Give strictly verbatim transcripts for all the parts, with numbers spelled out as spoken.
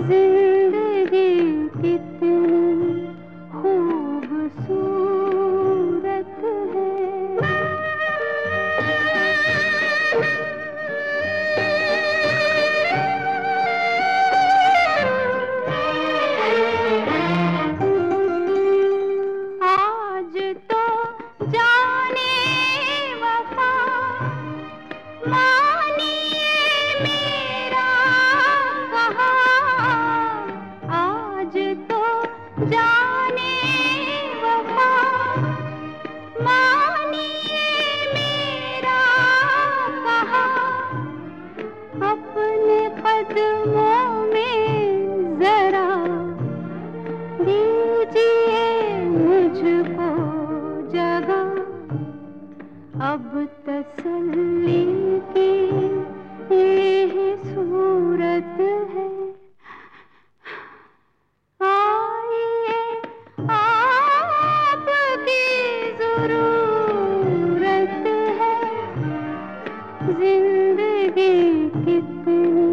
जिंदगी कितनी खूबसूरत है। आज तो जाने वफा मानिए मेरा कहा, आज तो जाने वफा मानिए मेरा कहा, अपने कदमों में जरा दीजिए मुझको जगह, अब तसल्ली की यही सूरत है। आइए आपकी जरूरत है, जिंदगी कितनी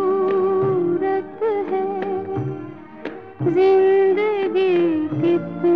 खूबसूरत है, जिंदगी कितनी